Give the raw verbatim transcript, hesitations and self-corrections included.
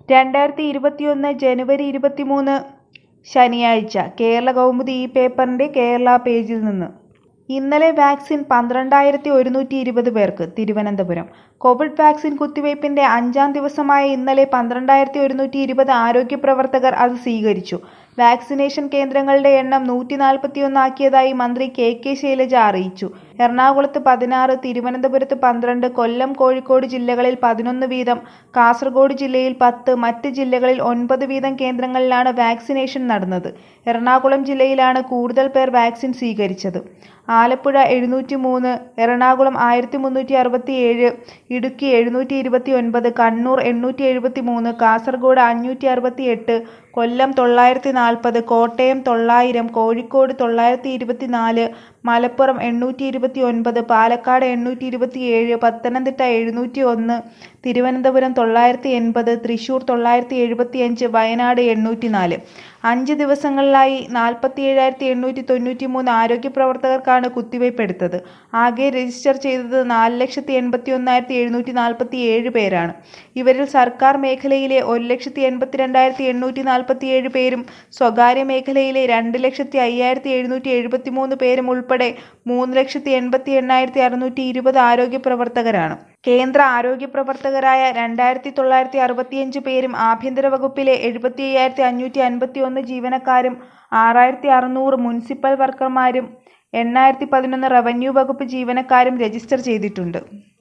രണ്ടായിരത്തി ഇരുപത്തിയൊന്ന് ജനുവരി ഇരുപത്തിമൂന്ന് ശനിയാഴ്ച കേരള കൗമുദി ഈ പേപ്പറിന്റെ കേരള പേജിൽ നിന്ന് ഇന്നലെ വാക്സിൻ പന്ത്രണ്ടായിരത്തി ഒരുന്നൂറ്റി ഇരുപത് പേർക്ക് തിരുവനന്തപുരം. കോവിഡ് വാക്സിൻ കുത്തിവയ്പിന്റെ അഞ്ചാം ദിവസമായ ഇന്നലെ പന്ത്രണ്ടായിരത്തി ഒരുന്നൂറ്റി ഇരുപത് ആരോഗ്യ പ്രവർത്തകർ അത് സ്വീകരിച്ചു. വാക്സിനേഷൻ കേന്ദ്രങ്ങളുടെ എണ്ണം നൂറ്റി നാൽപ്പത്തിയൊന്നാക്കിയതായി മന്ത്രി കെ കെ ശൈലജ അറിയിച്ചു. എറണാകുളത്ത് പതിനാറ്, തിരുവനന്തപുരത്ത് പന്ത്രണ്ട്, കൊല്ലം, കോഴിക്കോട് ജില്ലകളിൽ പതിനൊന്ന് വീതം, കാസർഗോഡ് ജില്ലയിൽ പത്ത്, മറ്റ് ജില്ലകളിൽ ഒൻപത് വീതം കേന്ദ്രങ്ങളിലാണ് വാക്സിനേഷൻ നടന്നത്. എറണാകുളം ജില്ലയിലാണ് കൂടുതൽ പേർ വാക്സിൻ സ്വീകരിച്ചത്. ആലപ്പുഴ എഴുന്നൂറ്റി മൂന്ന്, എറണാകുളം ആയിരത്തി മുന്നൂറ്റി അറുപത്തി ഏഴ്, ഇടുക്കി എഴുന്നൂറ്റി ഇരുപത്തി ഒൻപത്, കണ്ണൂർ എണ്ണൂറ്റി എഴുപത്തി മൂന്ന്, കാസർഗോഡ് അഞ്ഞൂറ്റി അറുപത്തി എട്ട്, കൊല്ലം തൊള്ളായിരത്തി നാൽപ്പത്, കോട്ടയം തൊള്ളായിരം, കോഴിക്കോട് തൊള്ളായിരത്തി ഇരുപത്തി നാല്, മലപ്പുറം എണ്ണൂറ്റി ഇരുപത്തി ഒൻപത്, പാലക്കാട് എണ്ണൂറ്റി ഇരുപത്തി ഏഴ്, പത്തനംതിട്ട എഴുന്നൂറ്റി ഒന്ന്, തിരുവനന്തപുരം തൊള്ളായിരത്തി എൺപത്, തൃശൂർ തൊള്ളായിരത്തി എഴുപത്തി അഞ്ച്, വയനാട് എണ്ണൂറ്റി നാല്. അഞ്ച് ദിവസങ്ങളിലായി നാൽപ്പത്തി ഏഴായിരത്തി എണ്ണൂറ്റി തൊണ്ണൂറ്റി മൂന്ന് ആരോഗ്യ പ്രവർത്തകർക്കാണ് കുത്തിവയ്പ് എടുത്തത്. ആകെ രജിസ്റ്റർ ചെയ്തത് നാല് ലക്ഷത്തി എൺപത്തി ഒന്നായിരത്തി എഴുന്നൂറ്റി നാൽപ്പത്തി ഏഴ് പേരാണ്. ഇവരിൽ സർക്കാർ മേഖലയിലെ ഒരു ലക്ഷത്തി എൺപത്തി രണ്ടായിരത്തി എണ്ണൂറ്റി നാൽപ്പത്തി ഏഴ് പേരും സ്വകാര്യ മേഖലയിലെ രണ്ട് ലക്ഷത്തി അയ്യായിരത്തി എഴുന്നൂറ്റി എഴുപത്തി മൂന്ന് പേരും ഉൾപ്പെടെ മൂന്ന് ലക്ഷത്തി എൺപത്തി എണ്ണായിരത്തി അറുന്നൂറ്റി ഇരുപത് ആരോഗ്യ പ്രവർത്തകരാണ്. കേന്ദ്ര ആരോഗ്യ പ്രവർത്തകരായ രണ്ടായിരത്തി തൊള്ളായിരത്തി അറുപത്തിയഞ്ച് പേരും ആഭ്യന്തര വകുപ്പിലെ എഴുപത്തി അയ്യായിരത്തി അഞ്ഞൂറ്റി അൻപത്തി ഒന്ന് ജീവനക്കാരും ആറായിരത്തി അറുന്നൂറ് മുനിസിപ്പൽ വർക്കർമാരും എണ്ണായിരത്തി പതിനൊന്ന് റവന്യൂ വകുപ്പ് ജീവനക്കാരും രജിസ്റ്റർ ചെയ്തിട്ടുണ്ട്.